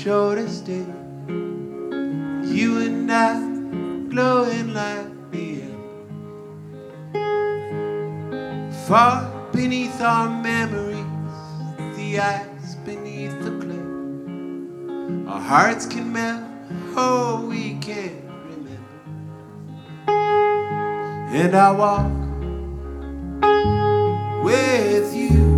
sure to stay. You and I glowing like the end. Far beneath our memories, the ice beneath the clay. Our hearts can melt, oh, we can't remember. And I walk with you.